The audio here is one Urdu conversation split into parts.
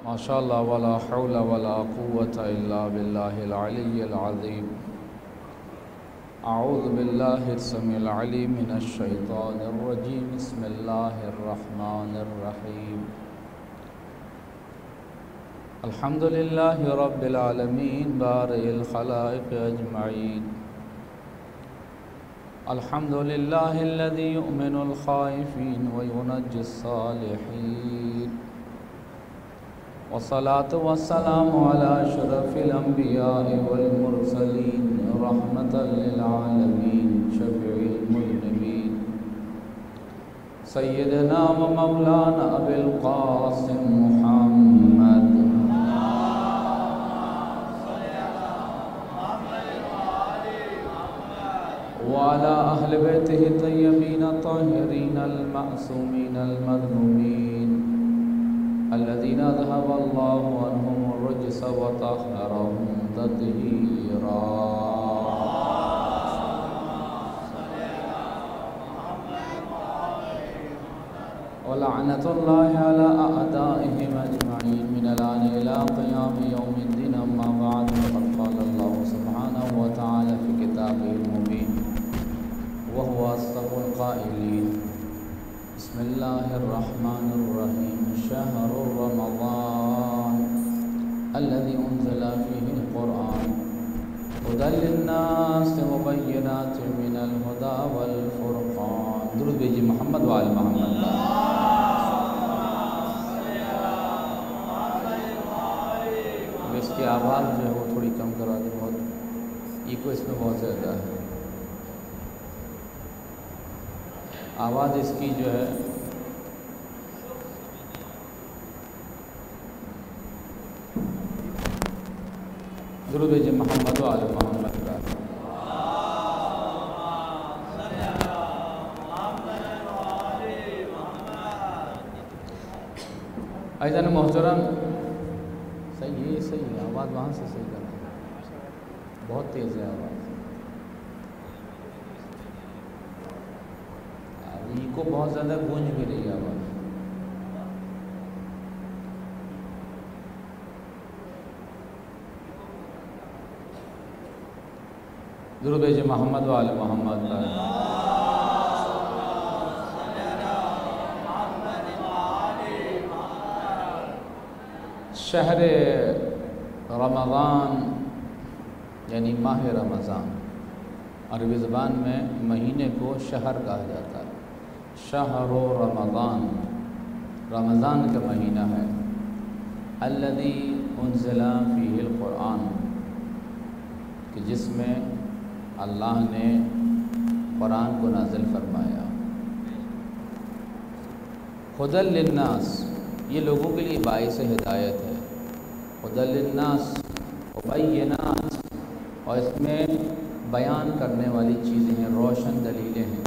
ماشاء اللہ ولا حول ولا قوة الا باللہ العلی العظیم۔ اعوذ باللہ السمیع العلیم من الشیطان الرجیم، بسم اللہ الرحمن الرحیم۔ الحمد للہ رب العالمین بارئ الخلائق اجمعین۔ الحمد للہ الذی یؤمن الخائفین وینجی الصالحین، والصلاة والسلام على أشرف الأنبياء والمرسلين رحمة للعالمين شفيع المذنبين سيدنا ومولانا أبي القاسم محمد وعلى أهل بيته الطيبين الطاهرين المعصومين المذنوبين الذين ذهب الله عنهم الرجس وطهرهم تطهيرا۔ ولعنة الله على أعدائهم أجمعين من الآن إلى قيام يوم الدين، أما بعد، فقد قال الله سبحانه وتعالى في كتابه المبين وهو أصدق القائلين: بسم الله الرحمن الرحيم، شهر رمضان الذي أنزل فيه القرآن هدى للناس وبينات من الهدى والفرقان۔ درود بھیجیے محمد وآل محمد۔ اب اس کی آواز جو ہے وہ تھوڑی کم کرا دیں، بہت ایکو اس میں بہت زیادہ ہے، آواز اس کی جو ہے درود بھیجیے محمد و آل محمد کا۔ عزیزان محترم، صحیح ہے، صحیح ہے، آواز وہاں سے صحیح کرنا، بہت تیز ہے آواز، کو بہت زیادہ گونج بھی رہی ہے آواز۔ درود بھیجیے محمد و آل محمد کا۔ شہر رمضان یعنی ماہ رمضان، عربی زبان میں مہینے کو شہر کہا جاتا ہے۔ شہر رمضان، رمضان کا مہینہ ہے۔ الذی انزل فیہ القرآن، کہ جس میں اللہ نے قرآن کو نازل فرمایا۔ ہدی للناس، یہ لوگوں کے لیے باعث ہدایت ہے۔ ہدی للناس وبینات، اور اس میں بیان کرنے والی چیزیں ہیں، روشن دلیلیں ہیں۔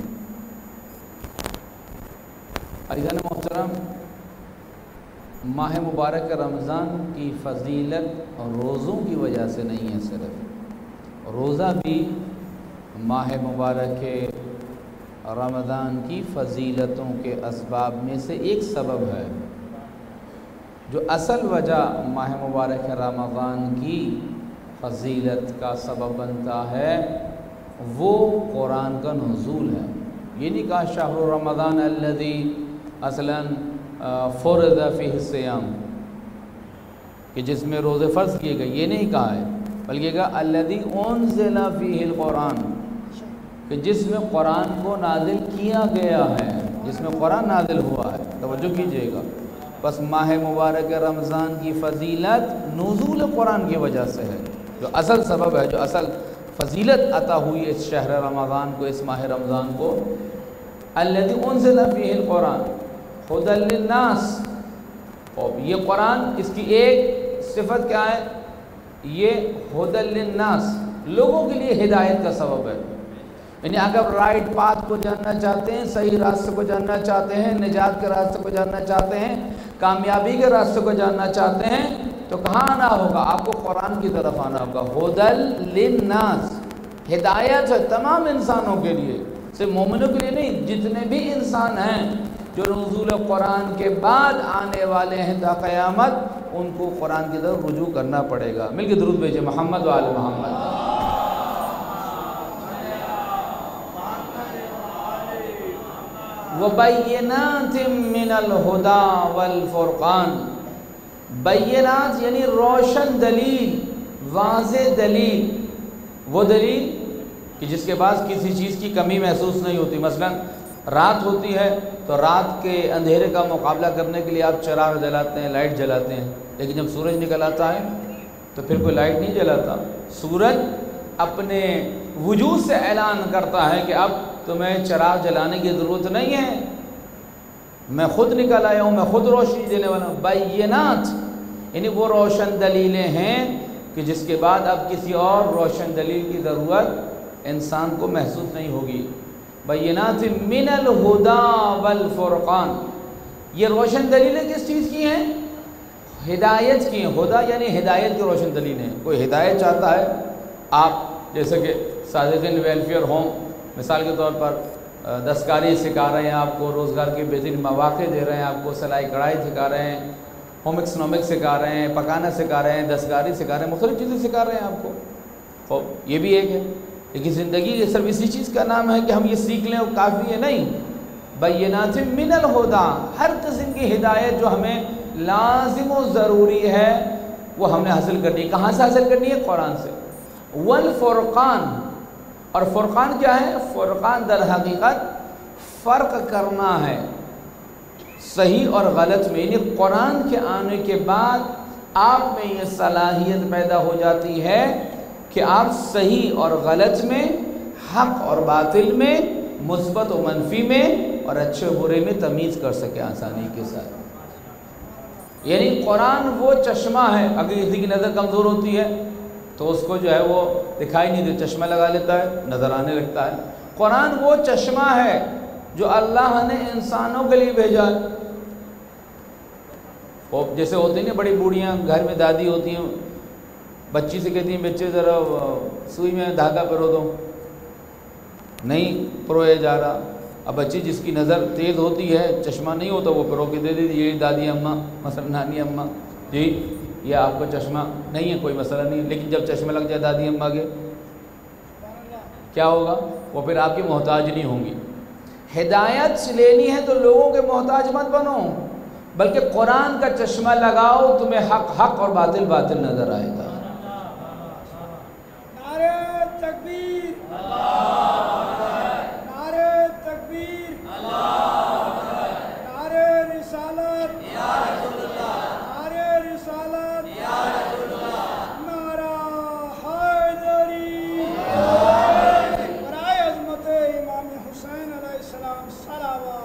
عزیزان محترم، ماہ مبارک رمضان کی فضیلت روزوں کی وجہ سے نہیں ہے، صرف روزہ بھی ماہ مبارک رمضان کی فضیلتوں کے اسباب میں سے ایک سبب ہے۔ جو اصل وجہ ماہ مبارک رمضان کی فضیلت کا سبب بنتا ہے وہ قرآن کا نزول ہے۔ یہ نہیں کہا شہر رمضان الذی اصلاً فرض فیہ الصیام، کہ جس میں روزے فرض کیے گئے، یہ نہیں کہا ہے، بلکہ کہا الذی انزل فیہ القرآن، کہ جس میں قرآن کو نازل کیا گیا ہے، جس میں قرآن نازل ہوا ہے۔ توجہ کیجئے گا، بس ماہ مبارک رمضان کی فضیلت نزول قرآن کی وجہ سے ہے، جو اصل سبب ہے، جو اصل فضیلت عطا ہوئی اس شہر رمضان کو، اس ماہ رمضان کو۔ الذی انزل فیہ القرآن ہدی للناس، اور یہ قرآن، اس کی ایک صفت کیا ہے؟ یہ ہدی للناس، لوگوں کے لیے ہدایت کا سبب ہے۔ یعنی اگر رائٹ پاتھ کو جاننا چاہتے ہیں، صحیح راستے کو جاننا چاہتے ہیں، نجات کے راستے کو جاننا چاہتے ہیں، کامیابی کے راستے کو جاننا چاہتے ہیں، تو کہاں آنا ہوگا؟ آپ کو قرآن کی طرف آنا ہوگا۔ ہدی للناس، ہدایت ہے تمام انسانوں کے لیے، صرف مومنوں کے لیے نہیں، جتنے بھی انسان ہیں جو نزول قرآن کے بعد آنے والے ہیں تا قیامت، ان کو قرآن کی طرف رجوع کرنا پڑے گا۔ مل کے درود بھیجے محمد و آل محمد۔ وَبَيِّنَاتٍ مِّنَ الْهُدَى وَالْفُرْقَانِ، بینات یعنی روشن دلیل، واضح دلیل، وہ دلیل کہ جس کے بعد کسی چیز کی کمی محسوس نہیں ہوتی۔ مثلا رات ہوتی ہے تو رات کے اندھیرے کا مقابلہ کرنے کے لیے آپ چراغ جلاتے ہیں، لائٹ جلاتے ہیں، لیکن جب سورج نکل آتا ہے تو پھر کوئی لائٹ نہیں جلاتا۔ سورج اپنے وجود سے اعلان کرتا ہے کہ اب تمہیں چراغ جلانے کی ضرورت نہیں ہے، میں خود نکل آیا ہوں، میں خود روشنی دینے والا ہوں۔ بینات یعنی وہ روشن دلیلیں ہیں کہ جس کے بعد اب کسی اور روشن دلیل کی ضرورت انسان کو محسوس نہیں ہوگی۔ بینات من الہدی والفرقان، یہ روشن دلیلیں کس چیز کی ہیں؟ ہدایت کی ہیں۔ ہدی یعنی ہدایت کی روشن دلیلیں۔ کوئی ہدایت چاہتا ہے، آپ جیسے کہ صادقین ویلفیئر ہوم مثال کے طور پر دستکاری سکھا رہے ہیں، آپ کو روزگار کے بہترین مواقع دے رہے ہیں، آپ کو سلائی کڑھائی سکھا رہے ہیں، ہوم اکنامکس سکھا رہے ہیں، پکانا سکھا رہے ہیں، دستکاری سکھا رہے ہیں، مختلف چیزیں سکھا رہے ہیں آپ کو۔ یہ بھی ایک ہے، لیکن زندگی کے صرف اسی چیز کا نام ہے کہ ہم یہ سیکھ لیں اور کافی ہے نہیں۔ بینات من الہدی، ہر قسم کی ہدایت جو ہمیں لازم و ضروری ہے وہ ہم نے حاصل کرنی ہے۔ کہاں سے حاصل کرنی ہے؟ قرآن سے۔ والفرقان، اور فرقان کیا ہے؟ فرقان در حقیقت فرق کرنا ہے صحیح اور غلط میں، یعنی قرآن کے آنے کے بعد آپ میں یہ صلاحیت پیدا ہو جاتی ہے کہ آپ صحیح اور غلط میں، حق اور باطل میں، مثبت و منفی میں اور اچھے و برے میں تمیز کر سکے آسانی کے ساتھ۔ یعنی قرآن وہ چشمہ ہے، اگر کسی کی نظر کمزور ہوتی ہے تو اس کو جو ہے وہ دکھائی نہیں دیتا، چشمہ لگا لیتا ہے، نظر آنے لگتا ہے۔ قرآن وہ چشمہ ہے جو اللہ نے انسانوں کے لیے بھیجا ہے۔ وہ جیسے ہوتی ہیں بڑی بوڑھیاں گھر میں دادی ہوتی ہیں، بچی سے کہتی ہیں بچے ذرا سوئی میں دھاگا پرو دو، نہیں پرویا جا رہا۔ اب بچی جس کی نظر تیز ہوتی ہے، چشمہ نہیں ہوتا، وہ پرو کے دے دیتی، یہ دادی اماں مثلا نانی اماں، جی یہ آپ کا چشمہ نہیں ہے، کوئی مسئلہ نہیں ہے۔ لیکن جب چشمہ لگ جائے دادی اماں کے کیا ہوگا؟ وہ پھر آپ کی محتاج نہیں ہوں گی۔ ہدایت لینی ہے تو لوگوں کے محتاج مت بنو، بلکہ قرآن کا چشمہ لگاؤ، تمہیں حق حق اور باطل باطل نظر آئے گا۔ نعرہ تکبیر، نعرہ تکبیر، نعرہ رسالت، نعرہ رسالت، نعرہ حیدری، برائے عظمت امام حسین علیہ السلام صلوات۔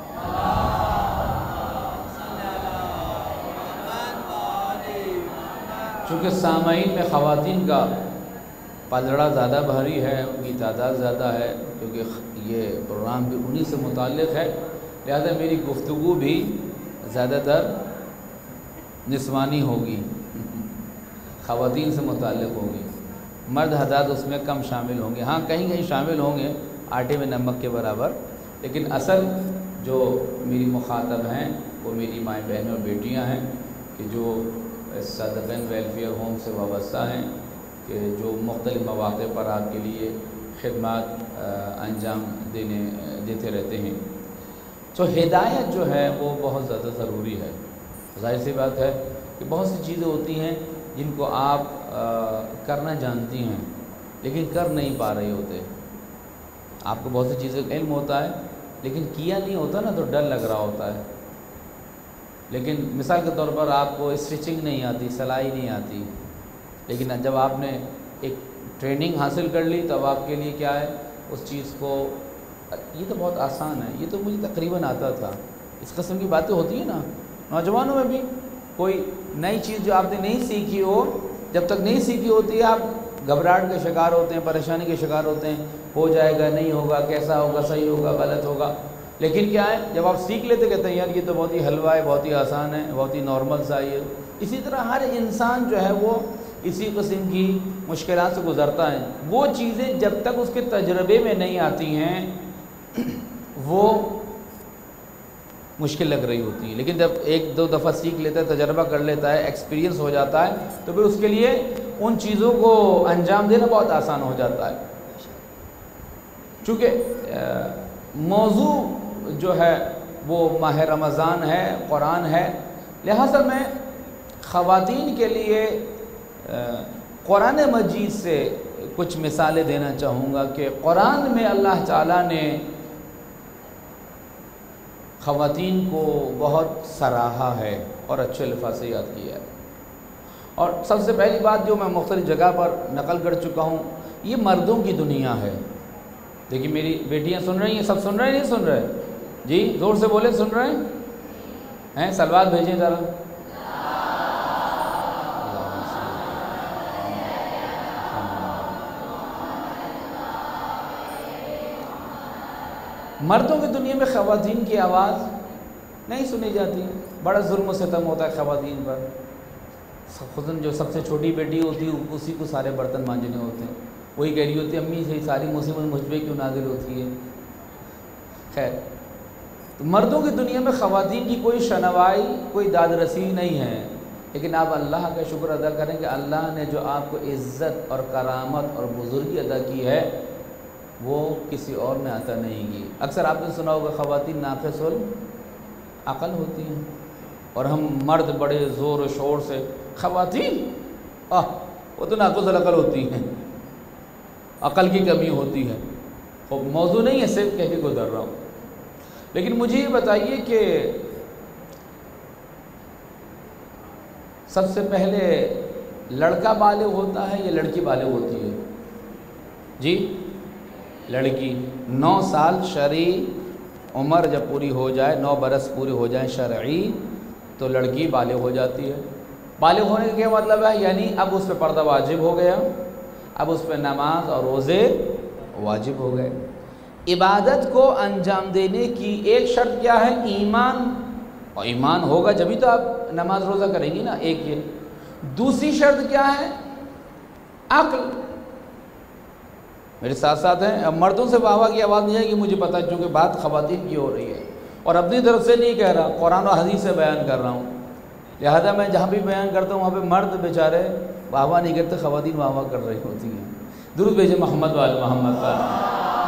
چونکہ سامعین میں خواتین کا پلڑا زیادہ بھاری ہے، ان کی تعداد زیادہ ہے، کیونکہ یہ پروگرام بھی انہی سے متعلق ہے، لہذا میری گفتگو بھی زیادہ تر نسوانی ہوگی، خواتین سے متعلق ہوگی، مرد حضرات اس میں کم شامل ہوں گے۔ ہاں کہیں کہیں شامل ہوں گے آٹے میں نمک کے برابر، لیکن اصل جو میری مخاطب ہیں وہ میری مائیں بہنیں اور بیٹیاں ہیں کہ جو صادقین ویلفیئر ہوم سے وابستہ ہیں، کہ جو مختلف مواقع پر آپ کے لیے خدمات انجام دیتے رہتے ہیں۔ تو ہدایت جو ہے وہ بہت زیادہ ضروری ہے۔ ظاہر سی بات ہے کہ بہت سی چیزیں ہوتی ہیں جن کو آپ کرنا جانتی ہیں لیکن کر نہیں پا رہے ہوتے۔ آپ کو بہت سی چیزیں علم ہوتا ہے لیکن کیا نہیں ہوتا نا، تو ڈر لگ رہا ہوتا ہے۔ لیکن مثال کے طور پر آپ کو اسٹچنگ نہیں آتی، سلائی نہیں آتی، لیکن جب آپ نے ایک ٹریننگ حاصل کر لی تب آپ کے لیے کیا ہے اس چیز کو، یہ تو بہت آسان ہے، یہ تو مجھے تقریباً آتا تھا۔ اس قسم کی باتیں ہوتی ہیں نا نوجوانوں میں بھی، کوئی نئی چیز جو آپ نے نہیں سیکھی ہو، جب تک نہیں سیکھی ہوتی ہے آپ گھبراہٹ کے شکار ہوتے ہیں، پریشانی کے شکار ہوتے ہیں، ہو جائے گا نہیں ہوگا، کیسا ہوگا، صحیح ہوگا غلط ہوگا۔ لیکن کیا ہے جب آپ سیکھ لیتے کہتے ہیں یار یہ تو بہت ہی حلوہ ہے، بہت ہی آسان ہے، بہت ہی نارمل سا یہ۔ اسی طرح ہر انسان جو ہے وہ اسی قسم کی مشکلات سے گزرتا ہے۔ وہ چیزیں جب تک اس کے تجربے میں نہیں آتی ہیں وہ مشکل لگ رہی ہوتی ہے، لیکن جب ایک دو دفعہ سیکھ لیتا ہے، تجربہ کر لیتا ہے، ایکسپیرینس ہو جاتا ہے، تو پھر اس کے لیے ان چیزوں کو انجام دینا بہت آسان ہو جاتا ہے۔ چونکہ موضوع جو ہے وہ ماہ رمضان ہے، قرآن ہے، لہٰذا میں خواتین کے لیے قرآن مجید سے کچھ مثالیں دینا چاہوں گا کہ قرآن میں اللہ تعالیٰ نے خواتین کو بہت سراہا ہے اور اچھے الفاظ سے یاد کیا ہے۔ اور سب سے پہلی بات جو میں مختلف جگہ پر نقل کر چکا ہوں، یہ مردوں کی دنیا ہے۔ دیکھیے میری بیٹیاں سن رہی ہیں، سب سن رہے ہیں نہیں سن رہے؟ جی زور سے بولیں، سن رہے ہیں؟ سلوات بھیجیں ذرا۔ مردوں کی دنیا میں خواتین کی آواز نہیں سنی جاتی، بڑا ظلم و ستم ہوتا ہے خواتین پر۔ خصوصاً جو سب سے چھوٹی بیٹی ہوتی ہے اسی کو سارے برتن مانجنے ہوتے ہیں، وہی کہہ رہی ہوتی ہے امی سے ساری مصیبت مجھ پہ کیوں نازل ہوتی ہے۔ خیر، تو مردوں کی دنیا میں خواتین کی کوئی شنوائی، کوئی داد رسی نہیں ہے، لیکن آپ اللہ کا شکر ادا کریں کہ اللہ نے جو آپ کو عزت اور کرامت اور بزرگی عطا کی ہے وہ کسی اور نے عطا نہیں کی۔ اکثر آپ نے سنا ہوگا خواتین ناقص العقل ہوتی ہیں، اور ہم مرد بڑے زور و شور سے خواتین وہ تو ناقص العقل ہوتی ہیں، عقل کی کمی ہوتی ہے۔ موضوع نہیں ہے، صرف کہہ کے گزر رہا ہوں۔ لیکن مجھے یہ بتائیے کہ سب سے پہلے لڑکا بالغ ہوتا ہے یا لڑکی بالغ ہوتی ہے؟ جی لڑکی 9 سال شرعی عمر جب پوری ہو جائے، 9 برس پورے ہو جائیں شرعی، تو لڑکی بالغ ہو جاتی ہے۔ بالغ ہونے کا کیا مطلب ہے؟ یعنی اب اس پہ پردہ واجب ہو گیا، اب اس پہ نماز اور روزے واجب ہو گئے۔ عبادت کو انجام دینے کی ایک شرط کیا ہے؟ ایمان، اور ایمان ہوگا جبھی تو آپ نماز روزہ کریں گی نا، ایک یہ۔ دوسری شرط کیا ہے؟ عقل۔ میرے ساتھ ساتھ ہیں، اب مردوں سے واہ واہ کی آواز نہیں آئے گی، مجھے پتہ ہے چونکہ بات خواتین کی ہو رہی ہے، اور اپنی طرف سے نہیں کہہ رہا، قرآن و حدیث سے بیان کر رہا ہوں، لہذا میں جہاں بھی بیان کرتا ہوں وہاں پہ مرد بیچارے واہ واہ نہیں کرتے، خواتین واہ واہ کر رہی ہوتی ہیں۔ درود بھیجیں محمد وال محمد وال۔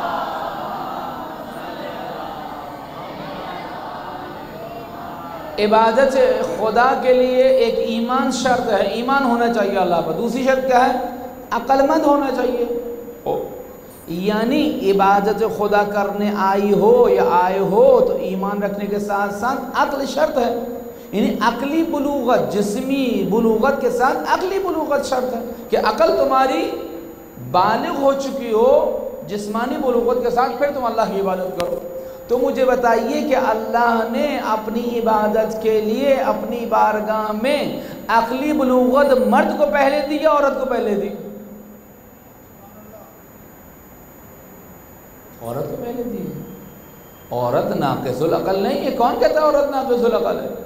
عبادت خدا کے لیے ایک ایمان شرط ہے، ایمان ہونا چاہیے اللہ پر۔ دوسری شرط کیا ہے؟ عقل مند ہونا چاہیے، یعنی عبادت خدا کرنے آئی ہو یا آئے ہو تو ایمان رکھنے کے ساتھ ساتھ عقل شرط ہے، یعنی عقلی بلوغت، جسمی بلوغت کے ساتھ عقلی بلوغت شرط ہے کہ عقل تمہاری بالغ ہو چکی ہو جسمانی بلوغت کے ساتھ، پھر تم اللہ کی عبادت کرو۔ تو مجھے بتائیے کہ اللہ نے اپنی عبادت کے لیے اپنی بارگاہ میں عقلی بلوغت مرد کو پہلے دی یا عورت کو پہلے دی؟ عورت کو پہلے دی۔ عورت ناقص العقل نہیں ہے، کون کہتا ہے عورت ناقص العقل ہے؟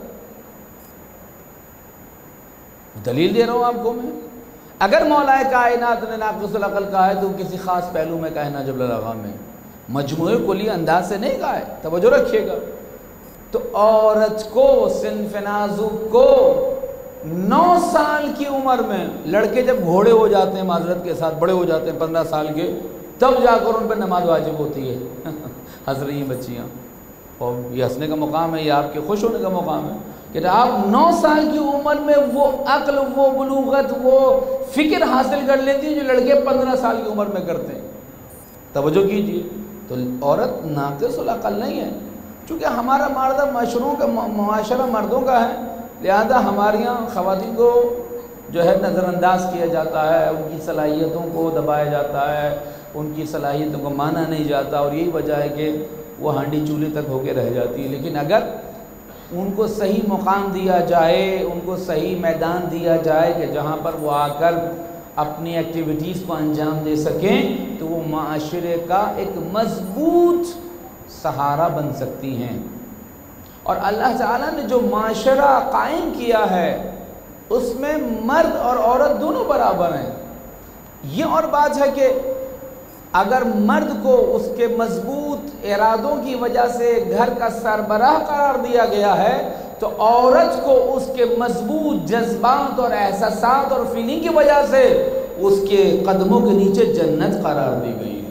دلیل دے رہا ہوں آپ کو میں۔ اگر مولا کائنات نے ناقص العقل کہا ہے تو کسی خاص پہلو میں کہنا جب لگا میں مجموعے کلی انداز سے نہیں کہا ہے، توجہ رکھیے گا۔ تو عورت کو، صنف نازک کو 9 سال کی عمر میں، لڑکے جب گھوڑے ہو جاتے ہیں معذرت کے ساتھ، بڑے ہو جاتے ہیں 15 سال کے، تب جا کر ان پہ نماز واجب ہوتی ہے۔ ہنس رہی ہیں بچیاں، اور یہ ہنسنے کا مقام ہے، یہ آپ کے خوش ہونے کا مقام ہے کہ آپ 9 سال کی عمر میں وہ عقل، وہ بلوغت، وہ فکر حاصل کر لیتی ہیں جو لڑکے 15 سال کی عمر میں کرتے ہیں۔ توجہ کیجیے، تو عورت ناقص العقل نہیں ہے، چونکہ ہمارا معاشرہ مردوں کا ہے، لہذا ہمارے یہاں خواتین کو جو ہے نظر انداز کیا جاتا ہے، ان کی صلاحیتوں کو دبایا جاتا ہے، ان کی صلاحیتوں کو مانا نہیں جاتا، اور یہی وجہ ہے کہ وہ ہانڈی چولہے تک ہو کے رہ جاتی ہے۔ لیکن اگر ان کو صحیح مقام دیا جائے، ان کو صحیح میدان دیا جائے کہ جہاں پر وہ آ کر اپنی ایکٹیویٹیز کو انجام دے سکیں، تو وہ معاشرے کا ایک مضبوط سہارا بن سکتی ہیں۔ اور اللہ تعالیٰ نے جو معاشرہ قائم کیا ہے اس میں مرد اور عورت دونوں برابر ہیں۔ یہ اور بات ہے کہ اگر مرد کو اس کے مضبوط ارادوں کی وجہ سے گھر کا سربراہ قرار دیا گیا ہے تو عورت کو اس کے مضبوط جذبات اور احساسات اور فیلنگ کی وجہ سے اس کے قدموں کے نیچے جنت قرار دی گئی ہے۔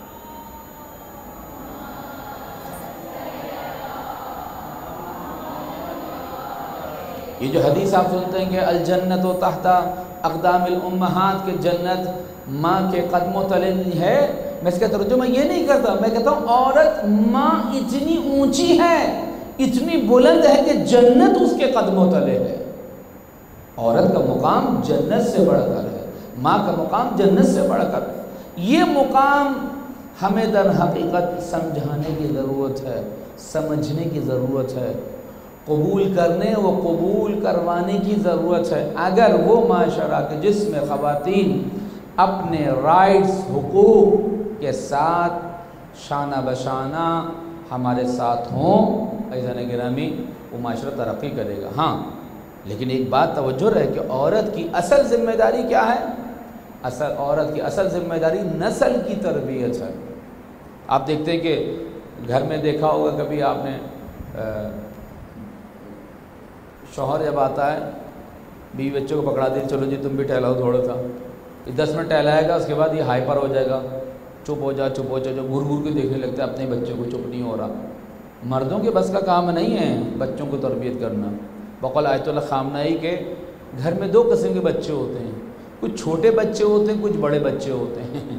یہ جو حدیث آپ سنتے ہیں کہ الجنت و تحت اقدام الامہات، کہ جنت ماں کے قدموں تلے ہے، میں اس کا ترجمہ یہ نہیں کرتا، میں کہتا ہوں عورت ماں اتنی اونچی ہے، اتنی بلند ہے کہ جنت اس کے قدموں تلے ہے۔ عورت کا مقام جنت سے بڑھ کر ہے، ماں کا مقام جنت سے بڑھ کر ہے۔ یہ مقام ہمیں در حقیقت سمجھانے کی ضرورت ہے، سمجھنے کی ضرورت ہے، قبول کرنے و قبول کروانے کی ضرورت ہے۔ اگر وہ معاشرہ کے جس میں خواتین اپنے رائٹس، حقوق کے ساتھ شانہ بشانہ ہمارے ساتھ ہوں، عزیزان گرامی، وہ معاشرہ ترقی کرے گا۔ ہاں، لیکن ایک بات توجہ رہے کہ عورت کی اصل ذمہ داری کیا ہے؟ عورت کی اصل ذمہ داری نسل کی تربیت ہے۔ آپ دیکھتے ہیں کہ گھر میں دیکھا ہوگا کبھی آپ نے، شوہر جب آتا ہے بیوی بچوں کو پکڑا دی، چلو جی تم بھی ٹہلاؤ تھوڑا سا، 10 منٹ ٹہلائے گا، اس کے بعد یہ ہائپر ہو جائے گا، چپ ہو جا چپ ہو جا، جو گھور گھور کے دیکھنے لگتا ہے اپنے بچوں کو، چپ نہیں ہو رہا۔ مردوں کے بس کا کام نہیں ہے بچوں کو تربیت کرنا۔ بقول آیت اللہ خامنہی کے گھر میں 2 قسم کے بچے ہوتے ہیں، کچھ چھوٹے بچے ہوتے ہیں، کچھ بڑے بچے ہوتے ہیں۔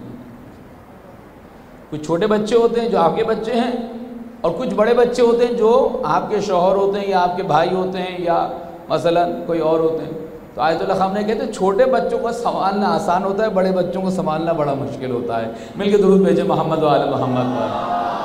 کچھ چھوٹے بچے ہوتے ہیں جو آپ کے بچے ہیں، اور کچھ بڑے بچے ہوتے ہیں جو آپ کے شوہر ہوتے ہیں یا آپ کے بھائی ہوتے ہیں یا مثلا کوئی اور ہوتے ہیں۔ تو آیت اللہ خامنہی کہتے ہیں چھوٹے بچوں کو سنبھالنا آسان ہوتا ہے، بڑے بچوں کو سنبھالنا بڑا مشکل ہوتا ہے۔ مل کے درود بھیجیں محمد و آل محمد پر۔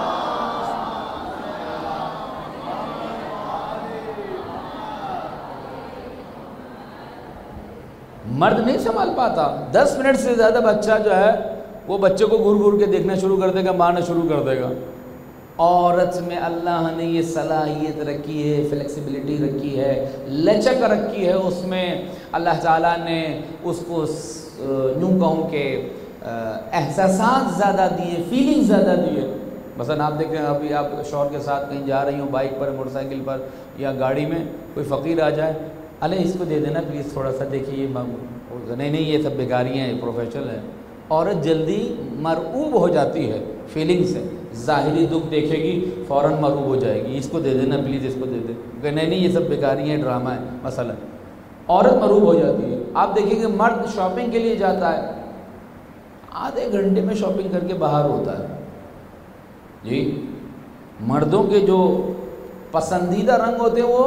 مرد نہیں سنبھال پاتا، 10 منٹ سے زیادہ بچہ جو ہے وہ بچے کو گھور گھور کے دیکھنا شروع کر دے گا، مارنا شروع کر دے گا۔ عورت میں اللہ نے یہ صلاحیت رکھی ہے، فلیکسیبلٹی رکھی ہے، لچک رکھی ہے، اس میں اللہ تعالیٰ نے اس کو یوں کہوں کہ احساسات زیادہ دیے، فیلنگ زیادہ دیے۔ مثلا آپ دیکھیں ابھی آپ شوہر کے ساتھ کہیں جا رہی ہوں، بائک پر، موٹر سائیکل پر یا گاڑی میں، کوئی فقیر آ جائے، ارے اس کو دے دینا پلیز تھوڑا سا، دیکھیے نہیں یہ سب بیکاریاں ہیں، پروفیشنل ہیں۔ عورت جلدی مرعوب ہو جاتی ہے فیلنگ سے، ظاہری دکھ دیکھے گی فوراً مرعوب ہو جائے گی، اس کو دے دینا پلیز، اس کو دے دے، کہ نہیں یہ سب بیکاری ہیں، ڈرامہ ہے مثلا، عورت مرعوب ہو جاتی ہے۔ آپ دیکھیں کہ مرد شاپنگ کے لیے جاتا ہے، آدھے گھنٹے میں شاپنگ کر کے باہر ہوتا ہے۔ جی، مردوں کے جو پسندیدہ رنگ ہوتے ہیں وہ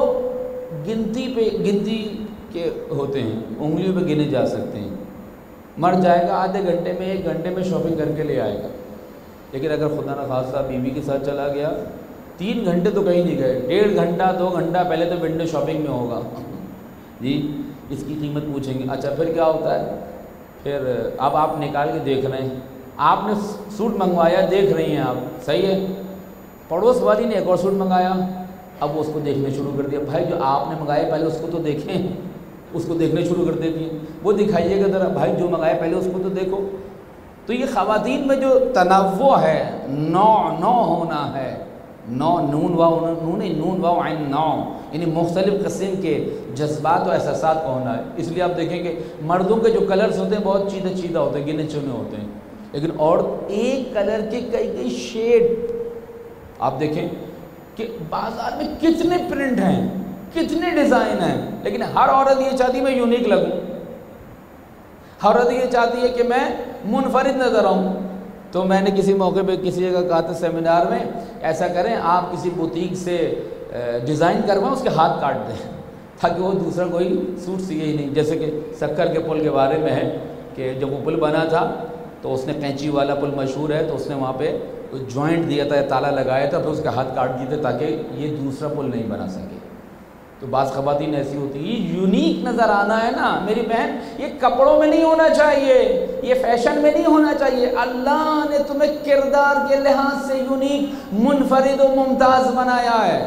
گنتی کے ہوتے ہیں، انگلیوں پہ گنے جا سکتے ہیں۔ مرد جائے گا آدھے گھنٹے میں، 1 گھنٹے میں شاپنگ کر کے لے آئے گا۔ لیکن اگر خدا نخواستہ بیوی کے ساتھ چلا گیا، 3 گھنٹے تو کہیں نہیں گئے، 1.5 گھنٹہ 2 گھنٹہ پہلے تو ونڈو شاپنگ میں ہوگا، جی اس کی قیمت پوچھیں گے۔ اچھا پھر کیا ہوتا ہے؟ پھر اب آپ نکال کے دیکھ رہے ہیں، آپ نے سوٹ منگوایا، دیکھ رہی ہیں آپ، صحیح ہے، پڑوس والی نے ایک اور سوٹ منگایا، اب اس کو دیکھنے شروع کر دیا۔ بھائی جو آپ نے منگایا پہلے اس کو تو دیکھیں، اس کو دیکھنے شروع کر دیتی ہیں، وہ دکھائیے گا ذرا، بھائی جو منگایا پہلے اس کو تو دیکھو۔ تو یہ خواتین میں جو تنوع ہے، نوع ہونا ہے، نون واو عین نوع، یعنی مختلف قسم کے جذبات و احساسات کا ہونا ہے۔ اس لیے آپ دیکھیں کہ مردوں کے جو کلرز ہوتے ہیں بہت چیدہ ہوتے ہیں، گنے چنے ہوتے ہیں، لیکن عورت ایک کلر کے کئی شیڈ، آپ دیکھیں کہ بازار میں کتنے پرنٹ ہیں، کتنے ڈیزائن ہیں، لیکن ہر عورت یہ چاہتی ہے میں یونیک لگوں، ہر عورت یہ چاہتی ہے کہ میں منفرد نظر آؤں۔ تو میں نے کسی موقع پہ کسی جگہ کہا تھا سیمینار میں، ایسا کریں آپ کسی بوتیک سے ڈیزائن کروائیں، اس کے ہاتھ کاٹ دیں تاکہ وہ دوسرا کوئی سوٹ سیے ہی نہیں۔ جیسے کہ سکر کے پل کے بارے میں ہے کہ جب وہ پل بنا تھا تو اس نے قینچی والا پل مشہور ہے، تو اس نے وہاں پہ جوائنٹ دیا تھا، تالا لگایا تھا، پھر اس کا ہاتھ کاٹ دیے تھے تاکہ یہ دوسرا پل نہیں بنا سکے۔ تو بعض خواتین ایسی ہوتی ہیں، یہ یونیک نظر آنا ہے نا میری بہن، یہ کپڑوں میں نہیں ہونا چاہیے، یہ فیشن میں نہیں ہونا چاہیے۔ اللہ نے تمہیں کردار کے لحاظ سے یونیک، منفرد و ممتاز بنایا ہے۔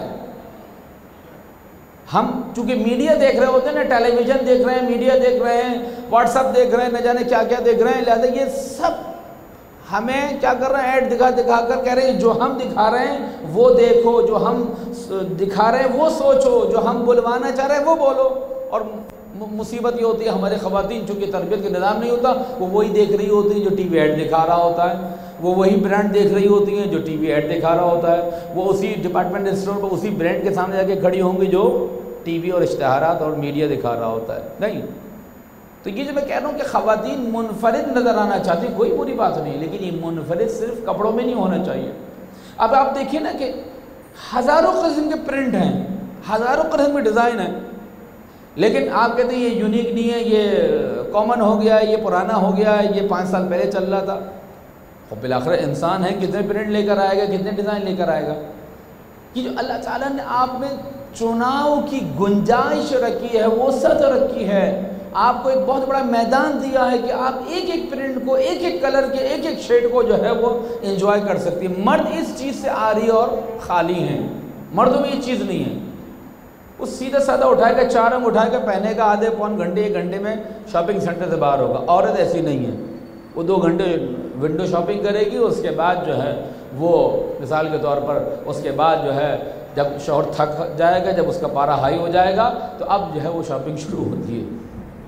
ہم چونکہ میڈیا دیکھ رہے ہوتے ہیں نا، ٹیلی ویژن دیکھ رہے ہیں، میڈیا دیکھ رہے ہیں، واٹس ایپ دیکھ رہے ہیں، نہ جانے کیا کیا دیکھ رہے ہیں، لہذا یہ سب ہمیں کیا کر رہے ہیں؟ ایڈ دکھا کر کہہ رہے ہیں جو ہم دکھا رہے ہیں وہ دیکھو، جو ہم دکھا رہے ہیں وہ سوچو، جو ہم بلوانا چاہ رہے ہیں وہ بولو۔ اور مصیبت یہ ہوتی ہے ہمارے خواتین چونکہ تربیت کا نظام نہیں ہوتا، وہ وہی دیکھ رہی ہوتی ہیں جو ٹی وی ایڈ دکھا رہا ہوتا ہے، وہ وہی برانڈ دیکھ رہی ہوتی ہیں جو ٹی وی ایڈ دکھا رہا ہوتا ہے، وہ اسی ڈپارٹمنٹ اسٹور پر اسی برانڈ کے سامنے جا کے کھڑی ہوں گی جو ٹی وی اور اشتہارات اور میڈیا دکھا رہا ہوتا ہے۔ نہیں، تو یہ جو میں کہہ رہا ہوں کہ خواتین منفرد نظر آنا چاہتی، کوئی بری بات نہیں، لیکن یہ منفرد صرف کپڑوں میں نہیں ہونا چاہیے۔ اب آپ دیکھیں نا کہ ہزاروں قسم کے پرنٹ ہیں، ہزاروں قسم کے ڈیزائن ہیں، لیکن آپ کہتے ہیں یہ یونیک نہیں ہے، یہ کامن ہو گیا ہے، یہ پرانا ہو گیا ہے، یہ 5 سال پہلے چل رہا تھا۔ اور بالآخر انسان ہے، کتنے پرنٹ لے کر آئے گا، کتنے ڈیزائن لے کر آئے گا۔ یہ جو اللہ تعالیٰ نے آپ میں چناؤ کی گنجائش رکھی ہے، وسعت رکھی ہے، آپ کو ایک بہت بڑا میدان دیا ہے کہ آپ ایک ایک پرنٹ کو، ایک ایک کلر کے، ایک ایک شیڈ کو جو ہے وہ انجوائے کر سکتی ہیں۔ مرد اس چیز سے عاری اور خالی ہیں، مردوں میں یہ چیز نہیں ہے۔ وہ سیدھا سادہ اٹھائے گا، 4 رنگ اٹھائے گا، پہنے گا، آدھے پون گھنٹے 1 گھنٹے میں شاپنگ سینٹر سے باہر ہوگا۔ عورت ایسی نہیں ہے، وہ 2 گھنٹے ونڈو شاپنگ کرے گی، اس کے بعد جو ہے وہ مثال کے طور پر اس کے بعد جو ہے جب شوہر تھک جائے گا، جب اس کا پارا ہائی ہو جائے گا تو اب جو ہے وہ شاپنگ شروع ہوتی ہے۔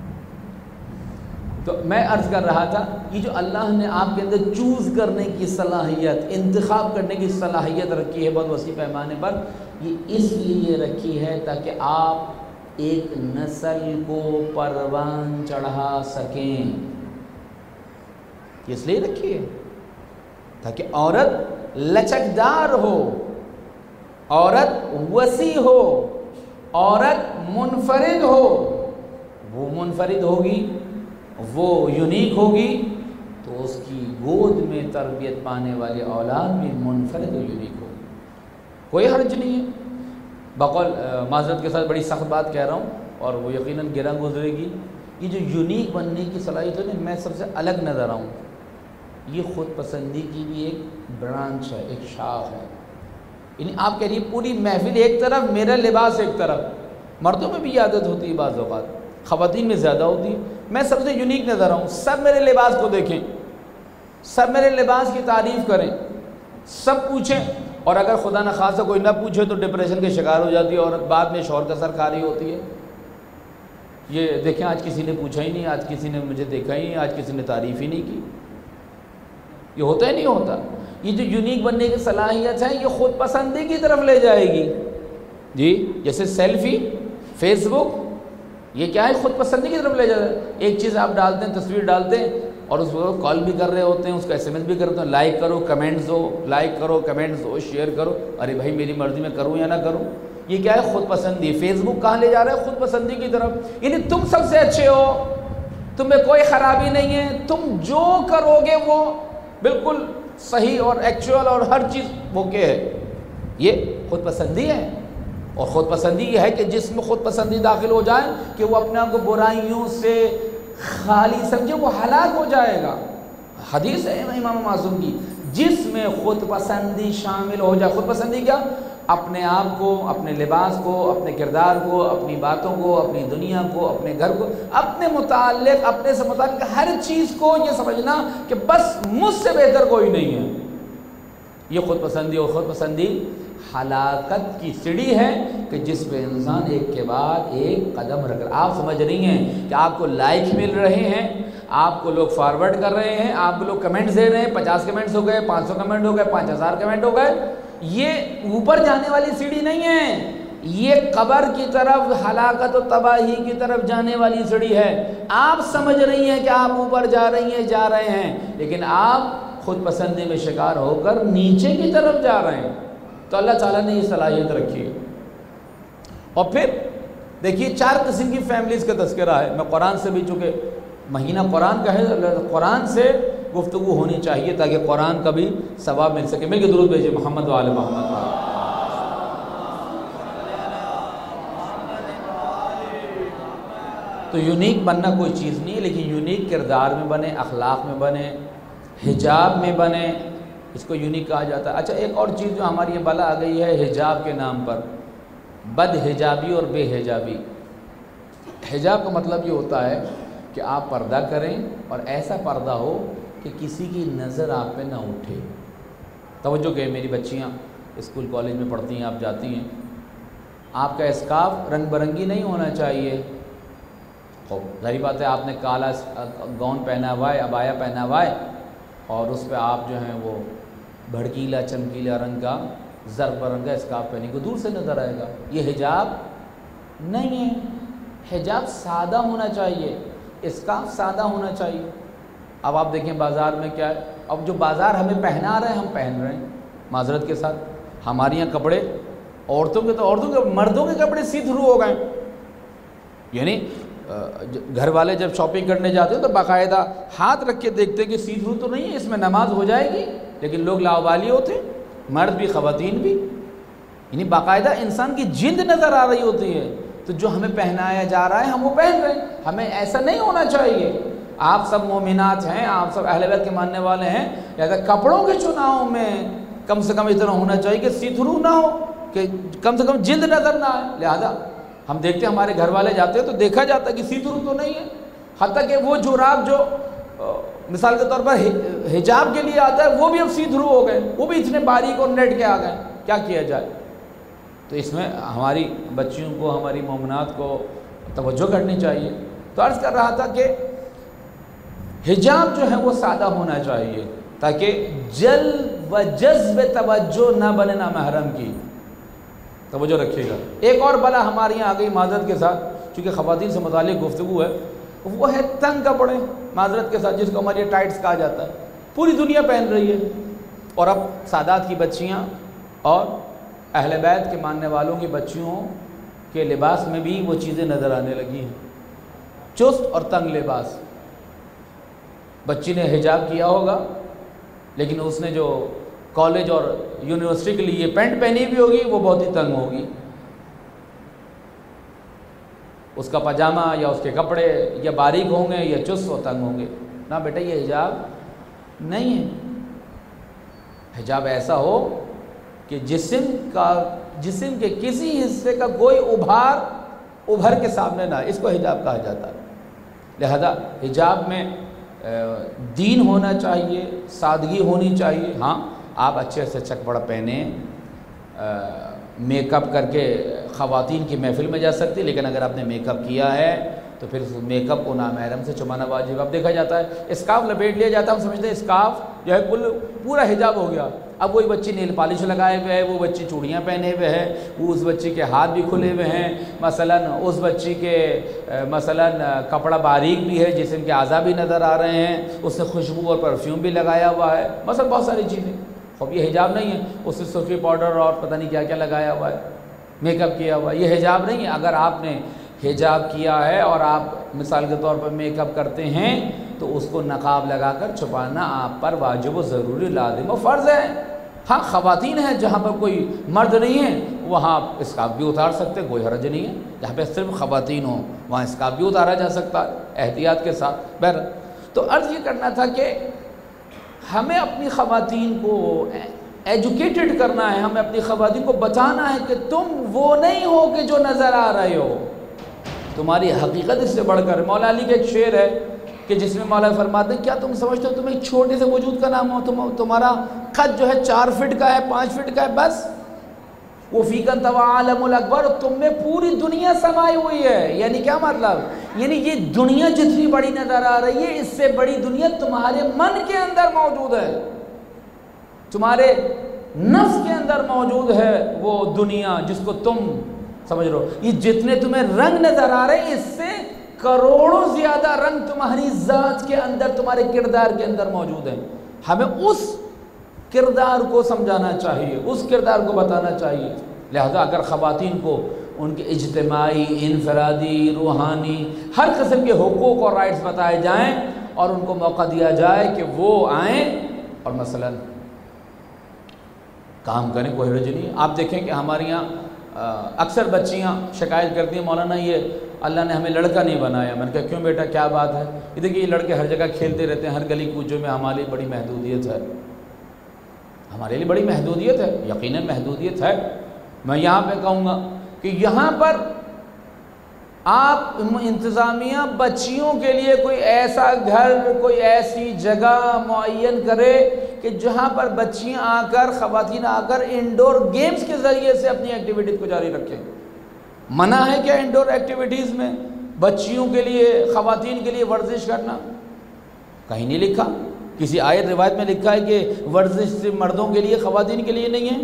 تو میں عرض کر رہا تھا یہ جو اللہ نے آپ کے اندر چوز کرنے کی صلاحیت، انتخاب کرنے کی صلاحیت رکھی ہے بہت وسیع پیمانے پر، یہ اس لیے رکھی ہے تاکہ آپ ایک نسل کو پروان چڑھا سکیں۔ اس لیے رکھی ہے تاکہ عورت لچکدار ہو، عورت وسیع ہو، عورت منفرد ہو۔ وہ منفرد ہوگی، وہ یونیک ہوگی تو اس کی گود میں تربیت پانے والی اولاد بھی منفرد و یونیک ہوگی۔ کوئی حرج نہیں ہے۔ بقول معذرت کے ساتھ بڑی سخت بات کہہ رہا ہوں اور وہ یقیناً گراں گزرے گی، یہ جو یونیک بننے کی صلاحیت ہے میں سب سے الگ نظر آؤں، یہ خود پسندی کی بھی ایک برانچ ہے، ایک شاخ ہے۔ یعنی آپ کہہ رہی پوری محفل ایک طرف، میرا لباس ایک طرف۔ مردوں میں بھی یہ عادت ہوتی ہے بعض اوقات، خواتین میں زیادہ ہوتی ہے۔ میں سب سے یونیک نظر آؤں، سب میرے لباس کو دیکھیں، سب میرے لباس کی تعریف کریں، سب پوچھیں، اور اگر خدا نخواستہ کوئی نہ پوچھے تو ڈپریشن کے شکار ہو جاتی ہے اور بعد میں شوہر کا سر کھا رہی ہوتی ہے۔ یہ دیکھیں آج کسی نے پوچھا ہی نہیں، آج کسی نے مجھے دیکھا ہی نہیں، آج کسی نے تعریف ہی نہیں کی۔ یہ ہوتا ہی نہیں ہوتا۔ یہ جو یونیک بننے کی صلاحیت ہے یہ خود پسندی کی طرف لے جائے گی۔ جی جیسے سیلفی، فیس بک، یہ کیا ہے؟ خود پسندی کی طرف لے جاتا ہے۔ ایک چیز آپ ڈالتے ہیں، تصویر ڈالتے ہیں اور اس کو کال بھی کر رہے ہوتے ہیں، اس کو SMS بھی کرتے ہیں، لائک کرو، کمنٹس دو، لائک کرو، کمنٹس دو، شیئر کرو۔ ارے بھائی میری مرضی میں کروں یا نہ کروں؟ یہ کیا ہے؟ خود پسندی۔ فیس بک کہاں لے جا رہا ہے؟ خود پسندی کی طرف۔ یعنی تم سب سے اچھے ہو، تم میں کوئی خرابی نہیں ہے، تم جو کرو گے وہ بالکل صحیح اور ایکچوئل اور ہر چیز اوکے ہے۔ یہ خود پسندی ہے۔ اور خود پسندی یہ ہے کہ جس میں خود پسندی داخل ہو جائے کہ وہ اپنے آپ کو برائیوں سے خالی سمجھے، وہ ہلاک ہو جائے گا۔ حدیث ہے امام معصوم کی، جس میں خود پسندی شامل ہو جائے۔ خود پسندی کیا؟ اپنے آپ کو، اپنے لباس کو، اپنے کردار کو، اپنی باتوں کو، اپنی دنیا کو، اپنے گھر کو، اپنے متعلق، اپنے سے متعلق ہر چیز کو یہ سمجھنا کہ بس مجھ سے بہتر کوئی نہیں ہے۔ یہ خود پسندی۔ اور خود پسندی ہلاکت کی سیڑھی ہے کہ جس پہ انسان ایک کے بعد ایک قدم رکھ رہا ہے۔ آپ سمجھ رہی ہیں کہ آپ کو لائک مل رہے ہیں، آپ کو لوگ فارورڈ کر رہے ہیں، آپ کو لوگ کمنٹس دے رہے ہیں، 50 کمنٹس ہو گئے، 500 کمنٹ ہو گئے، 5000 کمنٹ ہو گئے، یہ اوپر جانے والی سیڑھی نہیں ہے، یہ قبر کی طرف، ہلاکت و تباہی کی طرف جانے والی سیڑھی ہے۔ آپ سمجھ رہی ہیں کہ آپ اوپر جا رہی ہیں، جا رہے ہیں، لیکن آپ خود پسندی میں شکار ہو کر نیچے کی طرف جا رہے ہیں۔ تو اللہ تعالیٰ نے یہ صلاحیت رکھی ہے۔ اور پھر دیکھیے 4 قسم کی فیملیز کا تذکرہ ہے۔ میں قرآن سے بھی، چونکہ مہینہ قرآن کا ہے، قرآن سے گفتگو ہونی چاہیے تاکہ قرآن کا بھی ثواب مل سکے۔ مل کے درود بھیجیے محمد و آل محمد۔ تو یونیک بننا کوئی چیز نہیں ہے، لیکن یونیک کردار میں بنے، اخلاق میں بنے، حجاب میں بنے، اس کو یونیک کہا جاتا ہے۔ اچھا ایک اور چیز جو ہماری یہ بلا آ گئی ہے حجاب کے نام پر، بد حجابی اور بے حجابی۔ حجاب کا مطلب یہ ہوتا ہے کہ آپ پردہ کریں اور ایسا پردہ ہو کہ کسی کی نظر آپ پہ نہ اٹھے. توجہ کہ میری بچیاں اسکول کالج میں پڑھتی ہیں، آپ جاتی ہیں، آپ کا اسکارف رنگ برنگی نہیں ہونا چاہیے. ظاہر بات ہے آپ نے کالا گاؤن پہنا ہوا ہے، عبایا پہنا ہوا ہے، اور اس پہ آپ جو ہیں وہ بھڑکیلا چمکیلا رنگ کا زرد رنگ کا اسکارف پہنیں گے، دور سے نظر آئے گا. یہ حجاب نہیں ہے. حجاب سادہ ہونا چاہیے، اسکارف سادہ ہونا چاہیے. اب آپ دیکھیں بازار میں کیا ہے، اب جو بازار ہمیں پہنا رہے ہیں ہم پہن رہے ہیں معذرت کے ساتھ. ہمارے یہاں کپڑے عورتوں کے مردوں کے کپڑے سی تھرو ہو گئے. یعنی گھر والے جب شاپنگ کرنے جاتے ہیں تو باقاعدہ ہاتھ رکھ کے دیکھتے ہیں کہ سی تھرو تو نہیں ہے، اس میں نماز ہو جائے گی. لیکن لوگ لاوالی ہوتے ہیں، مرد بھی خواتین بھی. یعنی باقاعدہ انسان کی جلد نظر آ رہی ہوتی ہے، تو جو ہمیں پہنایا جا رہا ہے ہم وہ پہن رہے ہیں. ہمیں ایسا نہیں ہونا چاہیے. آپ سب مومنات ہیں، آپ سب اہل بیت کے ماننے والے ہیں، لہذا کپڑوں کے چناؤ میں کم سے کم اتنا ہونا چاہیے کہ سی تھرو نہ ہو، کہ کم سے کم جلد نظر نہ آئے. لہذا ہم دیکھتے ہیں ہمارے گھر والے جاتے ہیں تو دیکھا جاتا ہے کہ سی تھرو تو نہیں ہے. حتیٰ کہ وہ جوراب جو مثال کے طور پر حجاب کے لیے آتا ہے وہ بھی اب سی تھرو ہو گئے، وہ بھی اتنے باریک اور نیٹ کے آ گئے. کیا کیا جائے؟ تو اس میں ہماری بچیوں کو، ہماری مومنات کو توجہ کرنی چاہیے. تو عرض کر رہا تھا کہ حجاب جو ہے وہ سادہ ہونا چاہیے تاکہ جلب و جذب توجہ نہ بنے نہ محرم کی. توجہ رکھیے گا. ایک اور بلا ہمارے یہاں آ گئی معذرت کے ساتھ، چونکہ خواتین سے متعلق گفتگو ہے، وہ ہے تنگ کپڑے معذرت کے ساتھ، جس کو ہمارے ٹائٹس کہا جاتا ہے. پوری دنیا پہن رہی ہے، اور اب سادات کی بچیاں اور اہل بیت کے ماننے والوں کی بچیوں کے لباس میں بھی وہ چیزیں نظر آنے لگی ہیں. چست اور تنگ لباس. بچی نے حجاب کیا ہوگا لیکن اس نے جو کالج اور یونیورسٹی کے لیے پینٹ پہنی بھی ہوگی وہ بہت ہی تنگ ہوگی. اس کا پاجامہ یا اس کے کپڑے یا باریک ہوں گے یا چست اور تنگ ہوں گے. نہ بیٹا، یہ حجاب نہیں ہے. حجاب ایسا ہو کہ جسم کے کسی حصے کا کوئی ابھر کے سامنے نہ، اس کو حجاب کہا جاتا ہے. لہذا حجاب میں دین ہونا چاہیے، سادگی ہونی چاہیے. ہاں آپ اچھے سے چکبڑا پہنیں، میک اپ کر کے خواتین کی محفل میں جا سکتی، لیکن اگر آپ نے میک اپ کیا ہے تو پھر اس میک اپ کو نامحرم سے چھپانا واجب. اب دیکھا جاتا ہے اسکارف لپیٹ لیا جاتا ہے، ہم سمجھتے ہیں اسکارف جو ہے پورا حجاب ہو گیا. اب وہی بچی نیل پالش لگائے ہوئے ہے، وہ بچی چوڑیاں پہنے ہوئے ہے، وہ اس بچی کے ہاتھ بھی کھلے ہوئے ہیں، مثلا اس بچی کے کپڑا باریک بھی ہے، جسم کے اعضاء بھی نظر آ رہے ہیں، اس نے خوشبو اور پرفیوم بھی لگایا ہوا ہے، مثلا بہت ساری چیزیں. اب یہ حجاب نہیں ہے. اس نے سرخی پاؤڈر اور پتہ نہیں کیا کیا لگایا ہوا ہے، میک اپ کیا ہوا ہے. یہ حجاب نہیں ہے. اگر آپ نے حجاب کیا ہے اور آپ مثال کے طور پر میک اپ کرتے ہیں تو اس کو نقاب لگا کر چھپانا آپ پر واجب و ضروری لازم و فرض ہے. ہاں خواتین ہیں جہاں پر کوئی مرد نہیں ہے وہاں اسکارف بھی اتار سکتے، کوئی حرج نہیں ہے. جہاں پہ صرف خواتین ہوں وہاں اسکارف بھی اتارا جا سکتا ہے احتیاط کے ساتھ. بہرحال تو عرض یہ کرنا تھا کہ ہمیں اپنی خواتین کو ایجوکیٹڈ کرنا ہے، ہمیں اپنی خواتین کو بتانا ہے کہ تم وہ نہیں ہو کہ جو نظر آ رہے ہو، تمہاری حقیقت اس سے بڑھ کر. مولا علی کا ایک شعر ہے کہ جس میں مولا فرماتے ہیں کیا تم سمجھتے ہو تم ایک چھوٹے سے وجود کا نام ہو، تمہارا قد جو ہے 4 فٹ کا ہے، 5 فٹ کا ہے، بس وہ فیکن توا عالم الاکبر، تم میں پوری دنیا سمائی ہوئی ہے. یعنی کیا مطلب؟ یعنی یہ دنیا جتنی بڑی نظر آ رہی ہے اس سے بڑی دنیا تمہارے من کے اندر موجود ہے، تمہارے نفس کے اندر موجود ہے وہ دنیا جس کو تم سمجھ رہو. یہ جتنے تمہیں رنگ نظر آ رہے ہیں اس سے کروڑوں زیادہ رنگ تمہاری ذات کے اندر، تمہارے کردار کے اندر موجود ہیں. ہمیں اس کردار کو سمجھانا چاہیے، اس کردار کو بتانا چاہیے. لہذا اگر خواتین کو ان کے اجتماعی، انفرادی، روحانی ہر قسم کے حقوق اور رائٹس بتائے جائیں اور ان کو موقع دیا جائے کہ وہ آئیں اور مثلا کام کریں، کوئی حرج نہیں. آپ دیکھیں کہ ہمارے یہاں اکثر بچیاں شکایت کرتی ہیں مولانا یہ اللہ نے ہمیں لڑکا نہیں بنایا. میں نے کہا کیوں بیٹا کیا بات ہے؟ یہ دیکھیے یہ لڑکے ہر جگہ کھیلتے رہتے ہیں، ہر گلی کوچوں میں. ہمارے لیے بڑی محدودیت ہے، ہمارے لیے بڑی محدودیت ہے، یقیناً محدودیت ہے. میں یہاں پہ کہوں گا کہ یہاں پر آپ انتظامیہ بچیوں کے لیے کوئی ایسا گھر، کوئی ایسی جگہ معین کرے کہ جہاں پر بچیاں آ کر، خواتین آ کر انڈور گیمز کے ذریعے سے اپنی ایکٹیویٹیز کو جاری رکھیں۔ منع ہے کیا انڈور ایکٹیویٹیز میں بچیوں کے لیے، خواتین کے لیے ورزش کرنا؟ کہیں نہیں لکھا۔ کسی آیت روایت میں لکھا ہے کہ ورزش صرف مردوں کے لیے، خواتین کے لیے نہیں ہے؟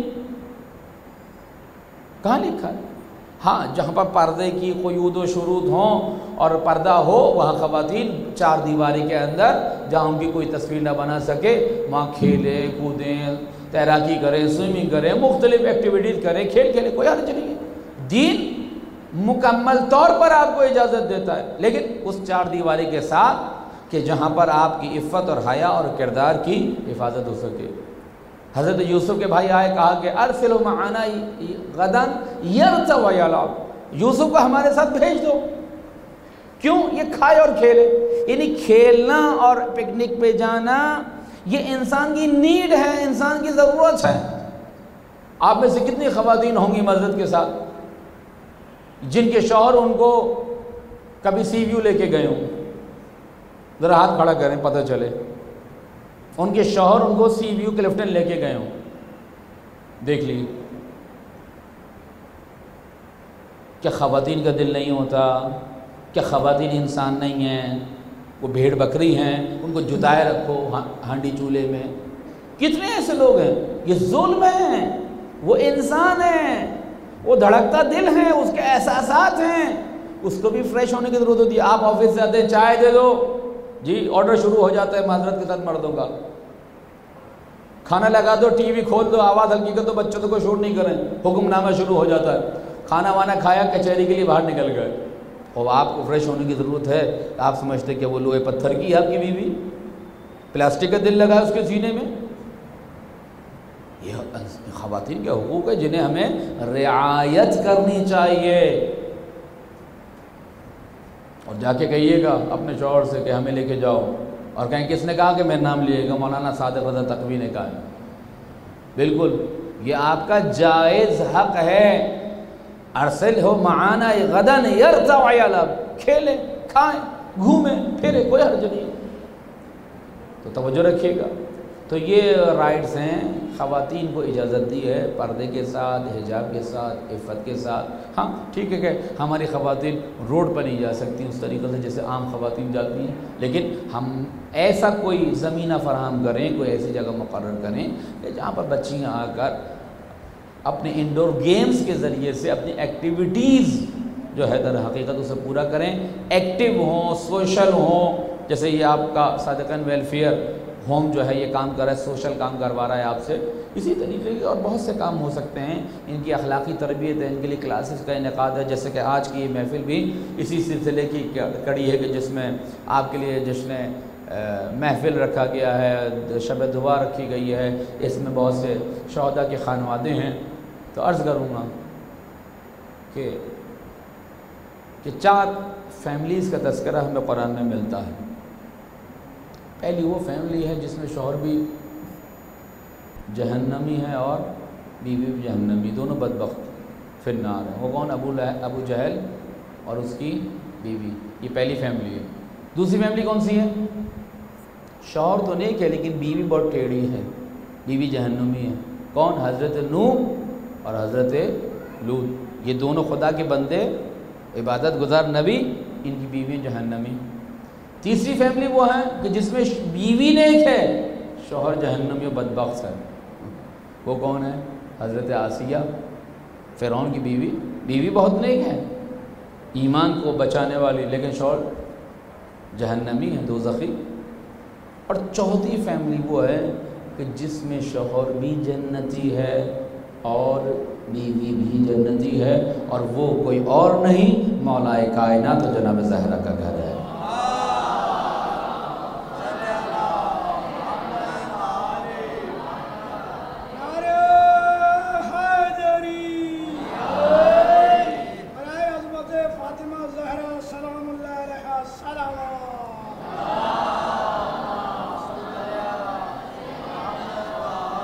کہاں لکھا ہے؟ ہاں، جہاں پر پردے کی قیود و شروط ہوں اور پردہ ہو، وہاں خواتین چار دیواری کے اندر، جہاں ان کی کوئی تصویر نہ بنا سکے، وہاں کھیلیں کودیں، تیراکی کریں، سوئمنگ کریں، مختلف ایکٹیویٹیز کریں، کھیل کھیلیں، کوئی حرج نہیں ہے۔ دین مکمل طور پر آپ کو اجازت دیتا ہے، لیکن اس چار دیواری کے ساتھ کہ جہاں پر آپ کی عفت اور حیا اور کردار کی حفاظت ہو سکے۔ حضرت یوسف کے بھائی آئے، کہا کہ ارسلوا معنا غدا یرتع ویلعب، یوسف کو ہمارے ساتھ بھیج دو۔ کیوں؟ یہ کھائے اور کھیلے، یعنی کھیلنا اور پکنک پہ جانا یہ انسان کی نیڈ ہے، انسان کی ضرورت ہے۔ آپ میں سے کتنی خواتین ہوں گی معذرت کے ساتھ جن کے شوہر ان کو کبھی سی ویو لے کے گئے ہوں؟ ذرا ہاتھ کھڑا کریں، پتہ چلے ان کے شوہر ان کو سی ویو کلفٹن لے کے گئے ہوں۔ دیکھ لی کیا خواتین کا دل نہیں ہوتا؟ کیا خواتین انسان نہیں ہیں؟ وہ بھیڑ بکری ہیں، ان کو جتائے رکھو ہانڈی چولہے میں۔ کتنے ایسے لوگ ہیں، یہ ظلم ہے۔ وہ انسان ہے، وہ دھڑکتا دل ہے، اس کے احساسات ہیں، اس کو بھی فریش ہونے کی ضرورت ہوتی ہے۔ آپ آفس سے آتے ہیں، چائے دے دو جی، آرڈر شروع ہو جاتا ہے معذرت کے ساتھ مردوں کا۔ کھانا لگا دو، ٹی وی کھول دو، آواز ہلکی کر دو، بچوں کو شور نہیں کریں، حکم نامہ شروع ہو جاتا ہے۔ کھانا وانا کھایا، کچہری کے لیے باہر نکل گئے، اور آپ کو فریش ہونے کی ضرورت ہے۔ آپ سمجھتے کہ وہ لوہے پتھر کی ہے آپ کی بیوی، پلاسٹک کا دل لگا ہے اس کے سینے میں؟ یہ خواتین کے حقوق ہے جنہیں ہمیں رعایت کرنی چاہیے۔ اور جا کے کہیے گا اپنے شوہر سے کہ ہمیں لے کے جاؤ، اور کہیں کس نے کہا کہ میں نام لیے گا؟ مولانا صادق رضا تقوی نے کہا ہے۔ بالکل یہ آپ کا جائز حق ہے۔ ارسلہ معانا غدا یرتع ویلعب، کھیلیں کھائیں گھومیں پھریں، کوئی حرج نہیں، تو توجہ رکھیے گا۔ تو یہ رائٹس ہیں، خواتین کو اجازت دی ہے پردے کے ساتھ، حجاب کے ساتھ، عفت کے ساتھ۔ ہاں ٹھیک ہے کہ ہماری خواتین روڈ پر نہیں جا سکتی اس طریقے سے جیسے عام خواتین جاتی ہیں، لیکن ہم ایسا کوئی زمینہ فراہم کریں، کوئی ایسی جگہ مقرر کریں کہ جہاں پر بچیاں آ کر اپنے انڈور گیمز کے ذریعے سے اپنی ایکٹیویٹیز جو ہے در حقیقت اسے پورا کریں، ایکٹیو ہوں، سوشل ہوں۔ جیسے یہ آپ کا صادقاً ویلفیئر ہوم جو ہے یہ کام کر رہا ہے، سوشل کام کروا رہا ہے آپ سے، اسی طریقے کے اور بہت سے کام ہو سکتے ہیں۔ ان کی اخلاقی تربیت ہے، ان کے لیے کلاسز کا انعقاد ہے، جیسے کہ آج کی یہ محفل بھی اسی سلسلے کی کڑی ہے کہ جس میں آپ کے لیے جشن محفل رکھا گیا ہے، شب دعا رکھی گئی ہے، اس میں بہت سے شہداء کے خانوادے ہیں۔ تو عرض کروں گا کہ 4 فیملیز کا تذکرہ ہمیں قرآن میں ملتا ہے۔ پہلی وہ فیملی ہے جس میں شوہر بھی جہنمی ہے اور بیوی بھی جہنمی، دونوں بدبخت فی النار ہیں۔ وہ کون؟ ابو جہل اور اس کی بیوی، یہ پہلی فیملی ہے۔ دوسری فیملی کون سی ہے؟ شوہر تو نیک ہے لیکن بیوی بہت ٹیڑھی ہے، بیوی جہنمی ہے۔ کون؟ حضرت نوح اور حضرت لوط، یہ دونوں خدا کے بندے، عبادت گزار نبی، ان کی بیوی جہنمی۔ تیسری فیملی وہ ہے کہ جس میں بیوی نیک ہے، شوہر جہنمی و بدبخت ہے۔ وہ کون ہے؟ حضرت آسیہ، فرعون کی بیوی، بیوی بہت نیک ہے، ایمان کو بچانے والی، لیکن شوہر جہنمی ہے، دوزخی۔ اور چوتھی فیملی وہ ہے کہ جس میں شوہر بھی جنتی ہے اور بیوی بھی جنتی ہے، اور وہ کوئی اور نہیں مولا کائنات جناب زہرا کا گھر ہے۔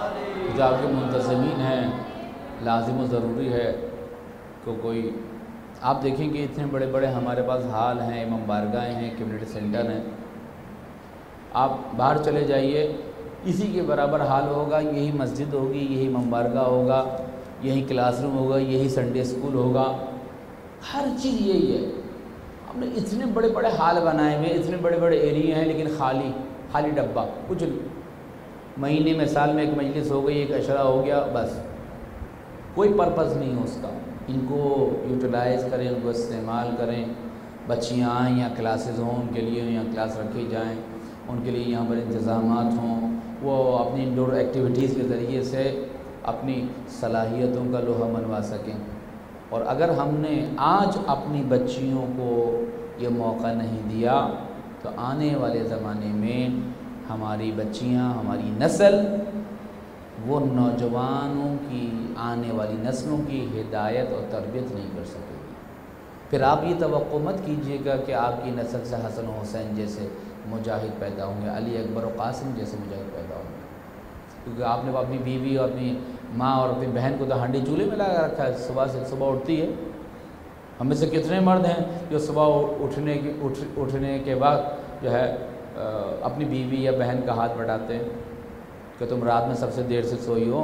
حجاب کے منتظمین ہیں، لازم و ضروری ہے کہ کوئی آپ دیکھیں کہ اتنے بڑے بڑے ہمارے پاس ہال ہیں، امام بارگاہیں ہیں، کمیونٹی سینٹر ہیں، آپ باہر چلے جائیے اسی کے برابر حال ہوگا، یہی مسجد ہوگی، یہی امام بارگاہ ہوگا، یہی کلاس روم ہوگا، یہی سنڈے اسکول ہوگا، ہر چیز یہی ہے۔ ہم نے اتنے بڑے بڑے حال بنائے ہوئے، اتنے بڑے بڑے ایریے ہیں، لیکن خالی ڈبہ، کچھ نہیں۔ مہینے میں، سال میں ایک مجلس ہو گئی، ایک عشرہ ہو گیا، بس کوئی پرپز نہیں ہے اس کا۔ ان کو یوٹیلائز کریں، ان کو استعمال کریں، بچیاں آئیں یا کلاسز ہوں ان کے لیے، یا کلاس رکھی جائیں، ان کے لیے یہاں پر انتظامات ہوں، وہ اپنی انڈور ایکٹیویٹیز کے ذریعے سے اپنی صلاحیتوں کا لوہا منوا سکیں۔ اور اگر ہم نے آج اپنی بچیوں کو یہ موقع نہیں دیا تو آنے والے زمانے میں ہماری بچیاں، ہماری نسل، وہ نوجوانوں کی، آنے والی نسلوں کی ہدایت اور تربیت نہیں کر سکے گی۔ پھر آپ یہ توقع مت کیجیے گا کہ آپ کی نسل سے حسن و حسین جیسے مجاہد پیدا ہوں گے، علی اکبر و قاسم جیسے مجاہد پیدا ہوں گے، کیونکہ آپ نے اپنی بیوی اور اپنی ماں اور اپنی بہن کو تو ہانڈی چولہے میں لگا رکھا ہے۔ صبح اٹھتی ہے، ہم میں سے کتنے مرد ہیں جو صبح اٹھنے کے بعد جو ہے اپنی بیوی یا بہن کا ہاتھ بٹاتے ہیں کہ تم رات میں سب سے دیر سے سوئی ہو،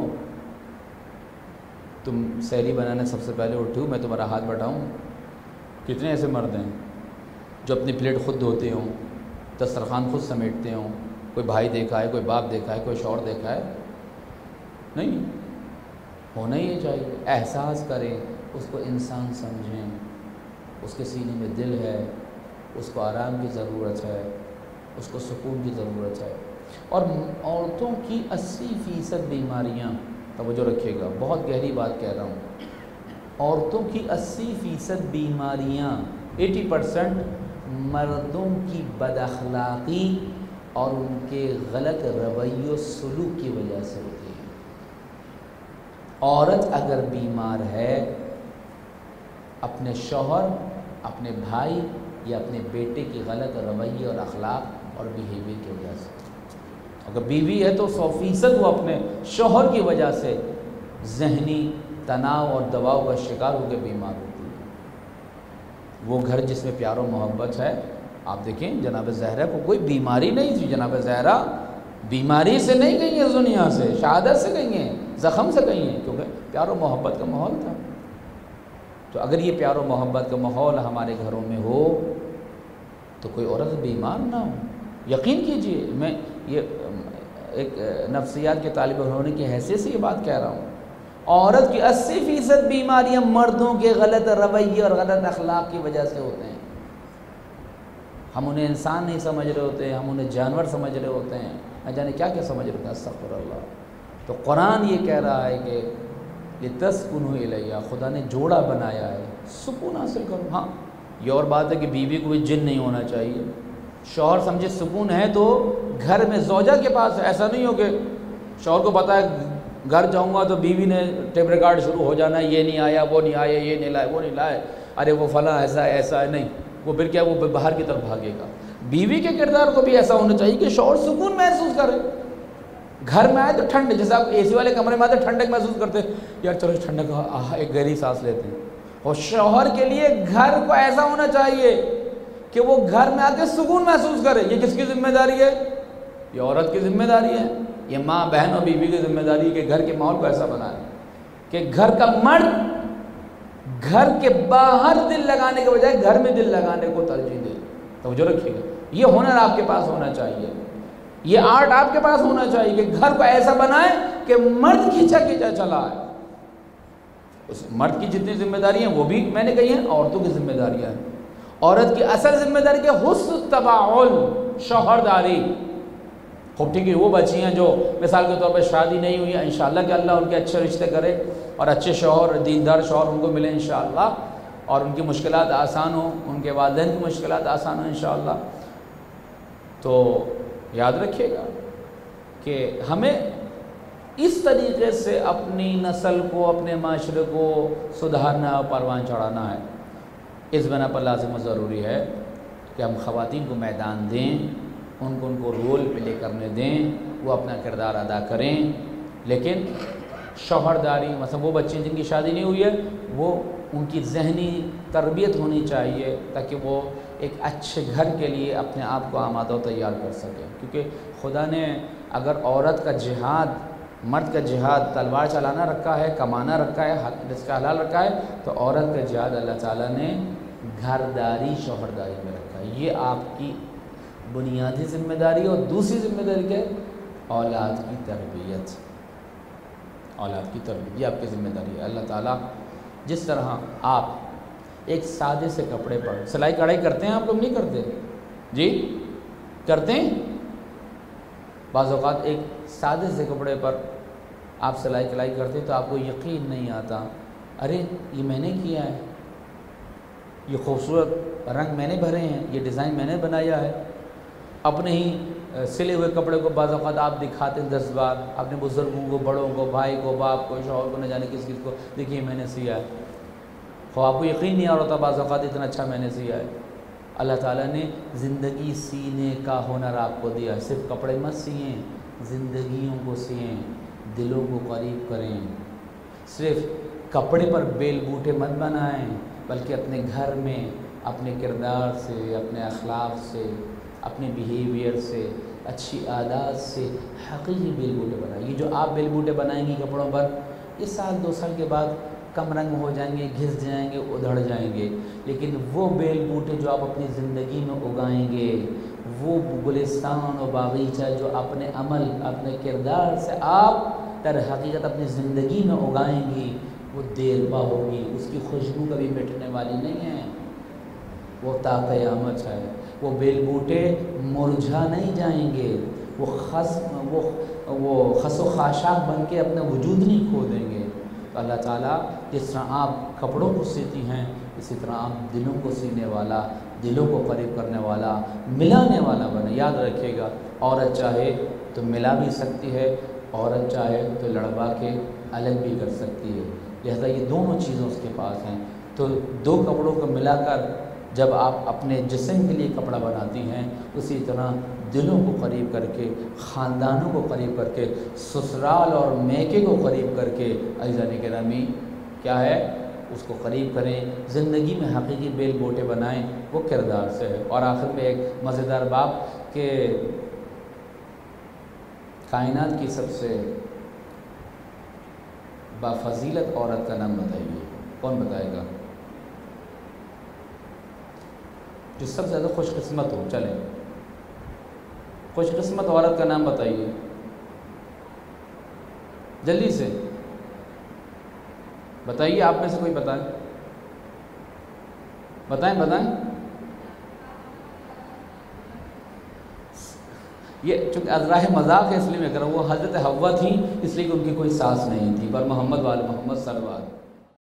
تم سحری بنانے سب سے پہلے اٹھی ہو، میں تمہارا ہاتھ بٹاؤں؟ کتنے ایسے مرد ہیں جو اپنی پلیٹ خود دھوتے ہوں، دسترخوان خود سمیٹتے ہوں؟ کوئی بھائی دیکھا ہے، کوئی باپ دیکھا ہے، کوئی شوہر دیکھا ہے؟ نہیں، ہونا ہی چاہیے۔ احساس کریں، اس کو انسان سمجھیں، اس کے سینے میں دل ہے، اس کو آرام کی ضرورت ہے، اس کو سکون کی ضرورت ہے۔ اور عورتوں کی 80% بیماریاں، توجہ رکھیے گا، بہت گہری بات کہہ رہا ہوں، عورتوں کی 80% بیماریاں، 80% مردوں کی بد اخلاقی اور ان کے غلط رویے و سلوک کی وجہ سے ہوتی ہے۔ عورت اگر بیمار ہے اپنے شوہر، اپنے بھائی یا اپنے بیٹے کی غلط رویے اور اخلاق اور بیہیویئر کی وجہ سے، اگر بیوی ہے تو 100% وہ اپنے شوہر کی وجہ سے ذہنی تناؤ اور دباؤ کا شکار ہو کے بیمار ہوتی ہے۔ وہ گھر جس میں پیار و محبت ہے، آپ دیکھیں جناب زہرا کو کوئی بیماری نہیں تھی، جناب زہرا بیماری سے نہیں گئی ہیں اس دنیا سے، شہادت سے گئی ہیں، زخم سے گئی ہیں، کیونکہ پیار و محبت کا ماحول تھا۔ تو اگر یہ پیار و محبت کا ماحول ہمارے گھروں میں ہو تو کوئی عورت بیمار نہ ہو۔ یقین کیجئے، میں یہ ایک نفسیات کے طالب ہونے کی حیثیت سے یہ بات کہہ رہا ہوں، عورت کی 80% بیماریاں مردوں کے غلط رویے اور غلط اخلاق کی وجہ سے ہوتے ہیں۔ ہم انہیں انسان نہیں سمجھ رہے ہوتے ہیں، ہم انہیں جانور سمجھ رہے ہوتے ہیں، نہ جانے کیا کیا سمجھ رہے ہوتے ہیں، استغفر اللہ۔ تو قرآن یہ کہہ رہا ہے کہ لِتَسْكُنُوا إِلَيْهَا، خدا نے جوڑا بنایا ہے، سکون حاصل کرو۔ ہاں یہ اور بات ہے کہ بیوی کو بھی جن نہیں ہونا چاہیے، شوہر سمجھے سکون ہے تو گھر میں زوجہ کے پاس ہے، ایسا نہیں ہو کہ شوہر کو پتہ ہے گھر جاؤں گا تو بیوی نے ٹیپ ریکارڈ شروع ہو جانا ہے، یہ نہیں آیا، وہ نہیں آیا، یہ نہیں لائے، وہ نہیں لائے، ارے وہ فلاں ایسا ہے، نہیں، وہ پھر کیا، وہ باہر کی طرف بھاگے گا۔ بیوی کے کردار کو بھی ایسا ہونا چاہیے کہ شوہر سکون محسوس کرے، گھر میں آئے تو ٹھنڈ، جیسے آپ اے سی والے کمرے میں آتے ٹھنڈک محسوس کرتے، یار چلو ٹھنڈک، ایک گہری سانس لیتے ہیں۔ اور شوہر کے لیے گھر کو ایسا ہونا چاہیے کہ وہ گھر میں آتے سکون محسوس کرے۔ یہ کس کی ذمہ داری ہے؟ یہ عورت کی ذمہ داری ہے، یہ ماں، بہن اور بیوی کی ذمہ داری ہے کہ گھر کے ماحول کو ایسا بنائے کہ گھر کا مرد گھر کے باہر دل لگانے کے بجائے گھر میں دل لگانے کو ترجیح دے۔ توجہ رکھیے گا، یہ ہنر آپ کے پاس ہونا چاہیے، یہ آرٹ آپ کے پاس ہونا چاہیے کہ گھر کو ایسا بنائے کہ مرد کھینچا چلا ہے۔ اس مرد کی جتنی ذمہ داری ہیں وہ بھی میں نے کہی ہیں، عورتوں کی ذمہ داریاں ہیں۔ عورت کی اصل ذمہ داری کہ حسن تباعل، شوہرداری۔ خوب ٹھیک ہے، وہ بچیاں جو مثال کے طور پہ شادی نہیں ہوئی ہیں، انشاءاللہ کہ اللہ ان کے اچھے رشتے کرے اور اچھے شوہر، دیندار شوہر ان کو ملے انشاءاللہ، اور ان کی مشکلات آسان ہوں، ان کے والدین کی مشکلات آسان ہوں انشاءاللہ۔ تو یاد رکھیے گا کہ ہمیں اس طریقے سے اپنی نسل کو، اپنے معاشرے کو سدھارنا اور پروان چڑھانا ہے۔ اس بنا پر لازم و ضروری ہے کہ ہم خواتین کو میدان دیں، ان کو رول پلے کرنے دیں، وہ اپنا کردار ادا کریں، لیکن شوہرداری، مثلا وہ بچے جن کی شادی نہیں ہوئی ہے، وہ ان کی ذہنی تربیت ہونی چاہیے تاکہ وہ ایک اچھے گھر کے لیے اپنے آپ کو آمادہ و تیار کر سکے، کیونکہ خدا نے اگر عورت کا جہاد، مرد کا جہاد تلوار چلانا رکھا ہے، کمانا رکھا ہے، رزق حلال رکھا ہے، تو عورت کا جہاد اللہ تعالیٰ نے گھرداری شوہرداری میں رکھا ہے۔ یہ آپ کی بنیادی ذمہ داری، اور دوسری ذمہ داری کیا ہے؟ اولاد کی تربیت، اولاد کی تربیت یہ آپ کی ذمہ داری ہے۔ اللہ تعالیٰ جس طرح آپ ایک سادے سے کپڑے پر سلائی کڑھائی کرتے ہیں، آپ لوگ نہیں کرتے؟ جی کرتے ہیں؟ بعض اوقات ایک سادے سے کپڑے پر آپ سلائی کڑھائی کرتے تو آپ کو یقین نہیں آتا، ارے یہ میں نے کیا ہے، یہ خوبصورت رنگ میں نے بھرے ہیں، یہ ڈیزائن میں نے بنایا ہے۔ اپنے ہی سلے ہوئے کپڑے کو بعض اوقات آپ دکھاتے ہیں 10 بار اپنے بزرگوں کو، بڑوں کو، بھائی کو، باپ کو، شوہر کو، نہ جانے کس کو، دیکھیے میں نے سیا ہے، آپ کو یقین نہیں آ رہا ہوتا بعض اوقات اتنا اچھا میں نے سیا ہے۔ اللہ تعالیٰ نے زندگی سینے کا ہنر آپ کو دیا، صرف کپڑے مت سیئیں، زندگیوں کو سیئیں، دلوں کو قریب کریں۔ صرف کپڑے پر بیل بوٹے مت بنائیں، بلکہ اپنے گھر میں اپنے کردار سے، اپنے اخلاق سے، اپنے بیہیویئر سے، اچھی عادات سے حقیقی بیل بوٹے بنائیں۔ یہ جو آپ بیل بوٹے بنائیں گی کپڑوں پر، یہ 1-2 سال کے بعد کم رنگ ہو جائیں گے، گھس جائیں گے، ادھڑ جائیں گے، لیکن وہ بیل بوٹے جو آپ اپنی زندگی میں اگائیں گے، وہ گلستان و باغیچہ جو اپنے عمل، اپنے کردار سے آپ در حقیقت اپنی زندگی میں اگائیں گی، وہ دیر پا ہوگی، اس کی خوشبو کبھی مٹنے والی نہیں ہے، وہ تا قیامت ہے۔ وہ بیل بوٹے مرجھا نہیں جائیں گے، وہ خس و خاشاک بن کے اپنا وجود نہیں کھو دیں گے۔ تو اللہ تعالیٰ جس طرح آپ کپڑوں کو سیتی ہیں، اسی طرح آپ دلوں کو سینے والا، دلوں کو قریب کرنے والا، ملانے والا بنے۔ یاد رکھیے گا، عورت چاہے تو ملا بھی سکتی ہے، عورت چاہے تو لڑوا کے الگ بھی کر سکتی ہے، لہذا یہ دونوں چیزیں اس کے پاس ہیں۔ تو 2 کپڑوں کو ملا کر جب آپ اپنے جسم کے لیے کپڑا بناتی ہیں، اسی طرح دلوں کو قریب کر کے، خاندانوں کو قریب کر کے، سسرال اور میکے کو قریب کر کے، عزیزان گرامی کیا ہے اس کو قریب کریں، زندگی میں حقیقی بیل بوٹے بنائیں، وہ کردار سے ہے۔ اور آخر میں ایک مزیدار بات کہ کائنات کی سب سے بافضیلت عورت کا نام بتائیے، کون بتائے گا؟ جو سب سے زیادہ خوش قسمت ہو، چلیں خوش قسمت عورت کا نام بتائیے جلدی سے، بتائیے، آپ میں سے کوئی بتائیں، بتائیں۔ یہ چونکہ ازراہ مذاق ہے اس لیے میں کر رہا ہوں، وہ حضرت حوا تھیں اس لیے کہ ان کی کوئی ساس نہیں تھی، پر محمد وال محمد صلوات۔